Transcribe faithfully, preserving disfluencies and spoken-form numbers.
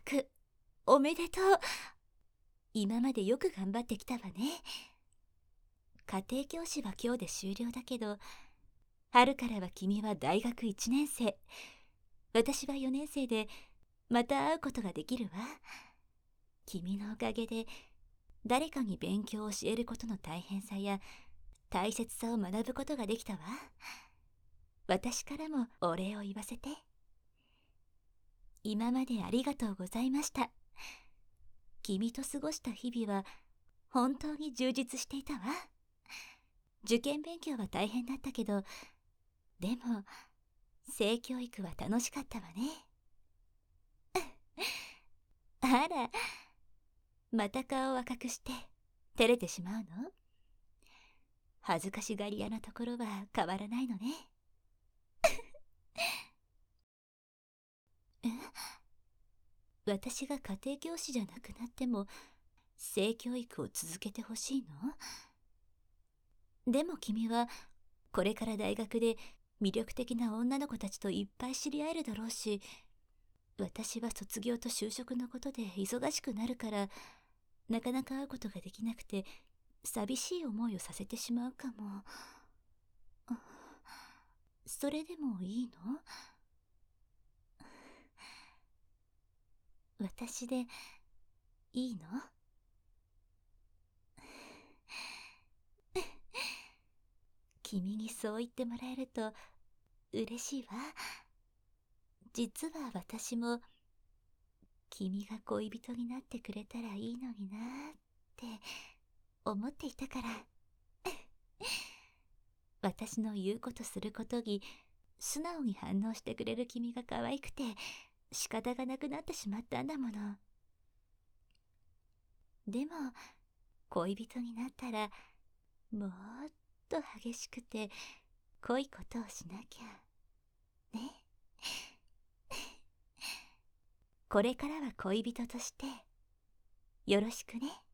くおめでとう。今までよく頑張ってきたわね。家庭教師は今日で終了だけど、春からは君は大学いちねん生、私はよねん生で、また会うことができるわ。君のおかげで誰かに勉強を教えることの大変さや大切さを学ぶことができたわ。私からもお礼を言わせて。今までありがとうございました。君と過ごした日々は本当に充実していたわ。受験勉強は大変だったけど、でも性教育は楽しかったわね。あら、また顔を赤くして照れてしまうの？恥ずかしがり屋なところは変わらないのね。え？私が家庭教師じゃなくなっても性教育を続けてほしいの？でも君はこれから大学で魅力的な女の子たちといっぱい知り合えるだろうし、私は卒業と就職のことで忙しくなるからなかなか会うことができなくて寂しい思いをさせてしまうかも。それでもいいの？私でいいの？君にそう言ってもらえると嬉しいわ。実は私も君が恋人になってくれたらいいのになって思っていたから。私の言うことすることに素直に反応してくれる君が可愛くて仕方がなくなってしまったんだもの。でも恋人になったらもっと激しくて濃いことをしなきゃね。これからは恋人としてよろしくね。